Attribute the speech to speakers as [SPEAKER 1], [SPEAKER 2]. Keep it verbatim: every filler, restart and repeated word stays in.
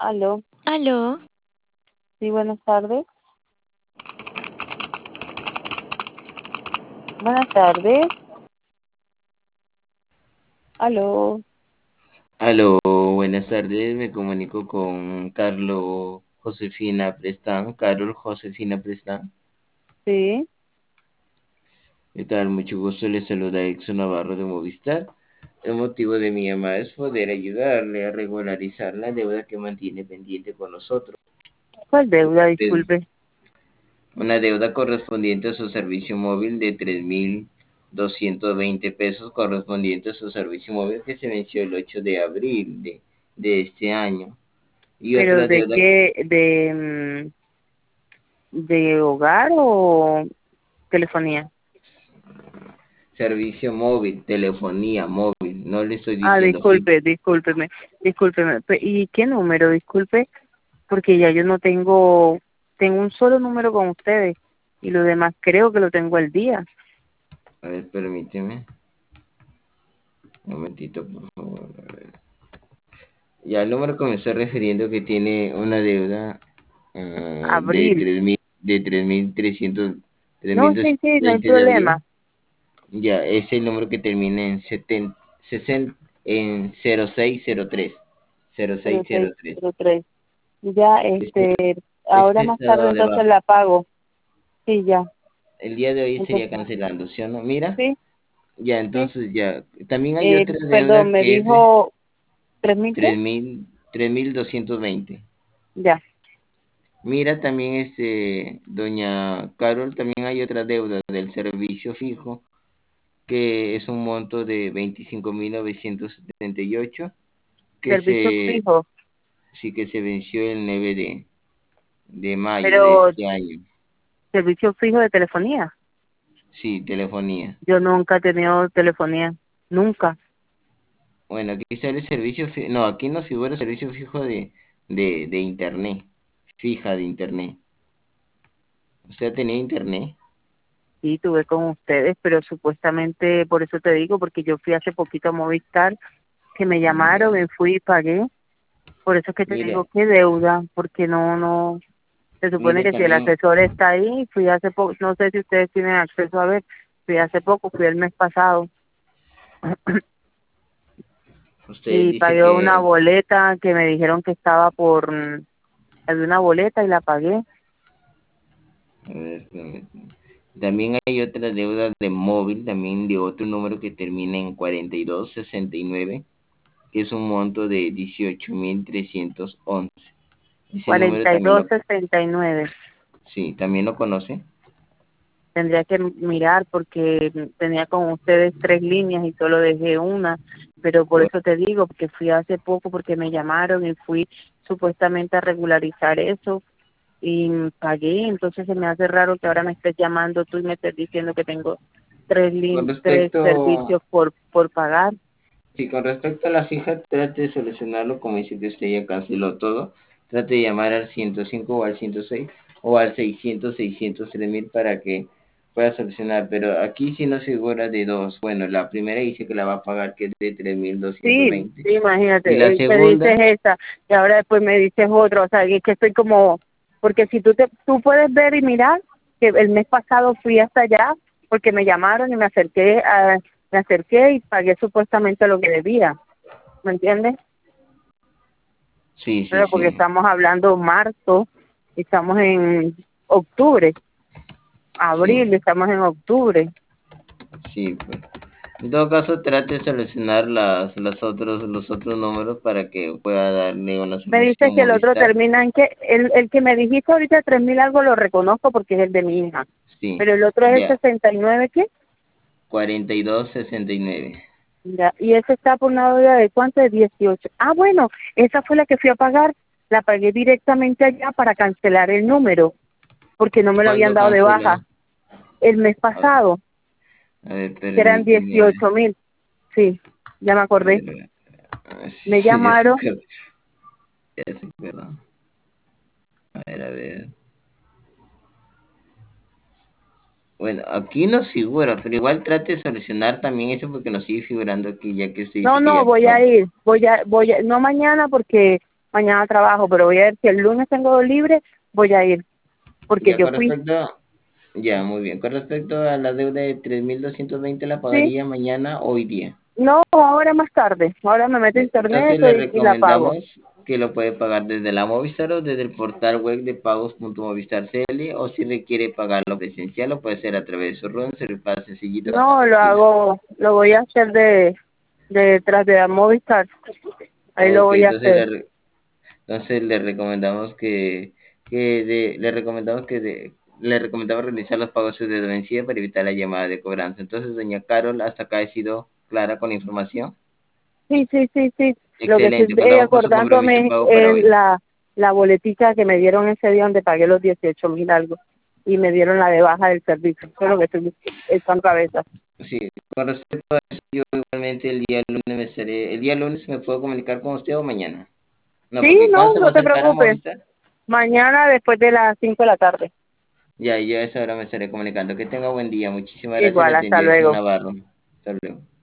[SPEAKER 1] Aló,
[SPEAKER 2] Aló,
[SPEAKER 1] sí, buenas tardes. Buenas tardes. Aló,
[SPEAKER 3] Aló, buenas tardes, me comunico con Carlos Josefina Prestán, Carol Josefina Prestán.
[SPEAKER 1] sí.
[SPEAKER 3] ¿Qué tal? Mucho gusto, le saluda Exxon Navarro de Movistar. El motivo de mi llamada es poder ayudarle a regularizar la deuda que mantiene pendiente con nosotros.
[SPEAKER 1] ¿Cuál deuda?
[SPEAKER 3] Es
[SPEAKER 1] Disculpe.
[SPEAKER 3] una deuda correspondiente a su servicio móvil de tres mil doscientos veinte pesos correspondiente a su servicio móvil que se venció el ocho de abril de, de este año. Y
[SPEAKER 1] ¿Pero
[SPEAKER 3] otra
[SPEAKER 1] de
[SPEAKER 3] deuda.
[SPEAKER 1] qué? ¿De, mm, de hogar o telefonía?
[SPEAKER 3] Servicio móvil, telefonía móvil, no le estoy
[SPEAKER 1] Ah,
[SPEAKER 3] diciendo fijo.
[SPEAKER 1] disculpe, discúlpeme, discúlpeme. Pe- ¿Y qué número? Disculpe, porque ya yo no tengo, tengo un solo número con ustedes y lo demás creo que lo tengo al día.
[SPEAKER 3] A ver, permíteme. Un momentito, por favor. A ver. Ya el número que me estoy refiriendo que tiene una deuda ah, de
[SPEAKER 1] Abril.
[SPEAKER 3] tres mil de tres mil trescientos tres
[SPEAKER 1] No,
[SPEAKER 3] mil
[SPEAKER 1] sí,
[SPEAKER 3] doscientos
[SPEAKER 1] sí, no hay
[SPEAKER 3] veinte de
[SPEAKER 1] problema.
[SPEAKER 3] abril. Ya, es el número que termina en setenta sesenta en cero seis cero tres cero seis
[SPEAKER 1] Cero
[SPEAKER 3] cero
[SPEAKER 1] seis
[SPEAKER 3] tres
[SPEAKER 1] cero tres. Ya,
[SPEAKER 3] Este,
[SPEAKER 1] este, ahora
[SPEAKER 3] este
[SPEAKER 1] más
[SPEAKER 3] está
[SPEAKER 1] tarde
[SPEAKER 3] dado de
[SPEAKER 1] entonces
[SPEAKER 3] baja.
[SPEAKER 1] la pago. Sí, ya.
[SPEAKER 3] El día de hoy sería
[SPEAKER 1] Entonces,
[SPEAKER 3] cancelando, ¿sí o no? Mira.
[SPEAKER 1] sí,
[SPEAKER 3] Ya,
[SPEAKER 1] sí.
[SPEAKER 3] entonces ya. También hay
[SPEAKER 1] Eh,
[SPEAKER 3] otra
[SPEAKER 1] perdón,
[SPEAKER 3] deuda
[SPEAKER 1] me
[SPEAKER 3] que es de
[SPEAKER 1] dijo tres mil qué.
[SPEAKER 3] tres mil tres mil doscientos veinte.
[SPEAKER 1] Ya.
[SPEAKER 3] Mira, también este, doña Carol, también hay otra deuda del servicio fijo, que es un monto de veinticinco mil novecientos setenta y ocho que
[SPEAKER 1] Servicio
[SPEAKER 3] se,
[SPEAKER 1] fijo.
[SPEAKER 3] sí que se venció el nueve de, de mayo de
[SPEAKER 1] Pero
[SPEAKER 3] este año.
[SPEAKER 1] servicio fijo de telefonía.
[SPEAKER 3] Sí, telefonía.
[SPEAKER 1] Yo nunca he tenido telefonía. Nunca.
[SPEAKER 3] Bueno, aquí sale servicio fijo, no, aquí no figura servicio fijo de, de, de internet, fija de internet. ¿Usted ha tenido internet?
[SPEAKER 1] Sí, tuve con ustedes, pero supuestamente, por eso te digo, porque yo fui hace poquito a Movistar, que me llamaron,
[SPEAKER 3] Ya.
[SPEAKER 1] me fui y pagué. Por eso es que te digo,
[SPEAKER 3] Mira,
[SPEAKER 1] qué deuda, porque no, no, se supone
[SPEAKER 3] mira
[SPEAKER 1] que si el
[SPEAKER 3] también,
[SPEAKER 1] asesor está ahí, fui hace poco, no sé si ustedes tienen acceso a ver, fui hace poco, fui el mes pasado
[SPEAKER 3] usted
[SPEAKER 1] y
[SPEAKER 3] dice
[SPEAKER 1] pagué una
[SPEAKER 3] que,
[SPEAKER 1] boleta que me dijeron que estaba por, mm, había una boleta y la pagué.
[SPEAKER 3] a ver, permítame. También hay otra deuda de móvil, también de otro número que termina en cuarenta y dos sesenta y nueve, que es un monto de dieciocho mil trescientos once. Ese número
[SPEAKER 1] cuarenta y
[SPEAKER 3] también
[SPEAKER 1] dos
[SPEAKER 3] lo,
[SPEAKER 1] sesenta y nueve.
[SPEAKER 3] sí, también lo conoce.
[SPEAKER 1] Tendría que mirar porque tenía con ustedes tres líneas y solo dejé una, pero por
[SPEAKER 3] Bueno,
[SPEAKER 1] eso te digo, porque fui hace poco porque me llamaron y fui supuestamente a regularizar eso y pagué, entonces se me hace raro que ahora me estés llamando tú y me estés diciendo que tengo tres
[SPEAKER 3] con
[SPEAKER 1] lin tres
[SPEAKER 3] respecto,
[SPEAKER 1] servicios por por pagar.
[SPEAKER 3] sí, con respecto a la fija, trate de solucionarlo como dice que usted ya canceló todo. Trate de llamar al ciento cinco o al ciento seis o al seiscientos seiscientos tres mil para que pueda solucionar. Pero aquí sí no figura de dos. Bueno, la primera dice que la va a pagar que es de tres mil doscientos
[SPEAKER 1] Sí,
[SPEAKER 3] veinte
[SPEAKER 1] sí,
[SPEAKER 3] Y la
[SPEAKER 1] imagínate, eh, te dices
[SPEAKER 3] segunda,
[SPEAKER 1] esa y ahora después me dices otra, o sea, es que estoy como, porque si tú te, tú puedes ver y mirar que el mes pasado fui hasta allá porque me llamaron y me acerqué a, me acerqué y pagué supuestamente lo que debía, ¿me entiendes?
[SPEAKER 3] sí, sí,
[SPEAKER 1] Pero porque
[SPEAKER 3] sí.
[SPEAKER 1] estamos hablando marzo, y estamos en octubre,
[SPEAKER 3] Sí,
[SPEAKER 1] abril, y estamos en octubre.
[SPEAKER 3] sí, pues. En todo caso, trate de solucionar las, las otros, los otros números para que pueda darle una
[SPEAKER 1] Me dices
[SPEAKER 3] solución
[SPEAKER 1] que el otro
[SPEAKER 3] Movistar.
[SPEAKER 1] termina en que, el, el que me dijiste ahorita tres mil algo lo reconozco porque es el de mi hija,
[SPEAKER 3] Sí,
[SPEAKER 1] pero el otro es el
[SPEAKER 3] ya,
[SPEAKER 1] sesenta y nueve, ¿qué?
[SPEAKER 3] cuarenta y dos sesenta y nueve.
[SPEAKER 1] Ya, y ese está por una deuda de cuánto, de dieciocho. Ah, bueno, esa fue la que fui a pagar, la pagué directamente allá para cancelar el número, porque no me lo habían
[SPEAKER 3] ¿Cuándo
[SPEAKER 1] dado de
[SPEAKER 3] cancela?
[SPEAKER 1] baja el mes
[SPEAKER 3] A ver,
[SPEAKER 1] pasado,
[SPEAKER 3] a ver,
[SPEAKER 1] que eran
[SPEAKER 3] permíteme, a ver,
[SPEAKER 1] dieciocho mil. Sí, ya me
[SPEAKER 3] a
[SPEAKER 1] acordé.
[SPEAKER 3] ver, a ver, ah,
[SPEAKER 1] Me
[SPEAKER 3] sí, ya se
[SPEAKER 1] llamaron.
[SPEAKER 3] acuerda, ya se acuerda. A ver, a ver. Bueno, aquí no figura, pero igual trate de solucionar también eso porque nos sigue figurando aquí, ya que usted
[SPEAKER 1] No,
[SPEAKER 3] dice que
[SPEAKER 1] no,
[SPEAKER 3] ya
[SPEAKER 1] voy
[SPEAKER 3] no.
[SPEAKER 1] a ir, voy a, voy a, no mañana porque mañana trabajo, pero voy a ver si el lunes tengo libre, voy a ir, porque
[SPEAKER 3] Ya
[SPEAKER 1] yo
[SPEAKER 3] con
[SPEAKER 1] fui,
[SPEAKER 3] respecto, ya muy bien. Con respecto a la deuda de tres mil doscientos veinte, ¿la
[SPEAKER 1] sí,
[SPEAKER 3] pagaría mañana o hoy día?
[SPEAKER 1] no, ahora más tarde, ahora me meto a
[SPEAKER 3] Ya,
[SPEAKER 1] internet
[SPEAKER 3] entonces le
[SPEAKER 1] y, y la pago.
[SPEAKER 3] recomendamos que lo puede pagar desde la Movistar o desde el portal web de pagos.movistar.cl, o si requiere pagarlo presencial lo puede hacer a través de su RUN, se le pasa sencillito hasta la
[SPEAKER 1] No, lo
[SPEAKER 3] oficina.
[SPEAKER 1] hago, lo voy a hacer de, de detrás de la Movistar, ahí lo
[SPEAKER 3] Ok,
[SPEAKER 1] voy a
[SPEAKER 3] entonces
[SPEAKER 1] hacer.
[SPEAKER 3] le, re- entonces le recomendamos que, que de, le recomendamos que de, le recomendamos realizar los pagos de vencida para evitar la llamada de cobranza. Entonces, doña Carol, hasta acá he sido clara con la información.
[SPEAKER 1] Sí, sí, sí, sí. Lo que estoy
[SPEAKER 3] Excelente, pues
[SPEAKER 1] eh,
[SPEAKER 3] damos por su compromiso de
[SPEAKER 1] acordándome
[SPEAKER 3] pago para
[SPEAKER 1] es
[SPEAKER 3] hoy.
[SPEAKER 1] la, la boletica que me dieron ese día donde pagué los dieciocho mil algo y me dieron la de baja del servicio. Eso es lo que estoy echando cabeza.
[SPEAKER 3] Sí, con respecto a eso, yo igualmente el día lunes me estaré, el día lunes me puedo comunicar con usted o mañana. No,
[SPEAKER 1] Sí,
[SPEAKER 3] porque
[SPEAKER 1] no,
[SPEAKER 3] ¿cuándo se va a
[SPEAKER 1] no te
[SPEAKER 3] acercar a
[SPEAKER 1] preocupes.
[SPEAKER 3] Movistar?
[SPEAKER 1] Mañana después de las cinco de la tarde.
[SPEAKER 3] Ya, yo a esa hora me estaré comunicando. Que tenga buen día. Muchísimas gracias. Le
[SPEAKER 1] Igual, hasta
[SPEAKER 3] atendió Edson
[SPEAKER 1] luego.
[SPEAKER 3] Navarro. Hasta luego.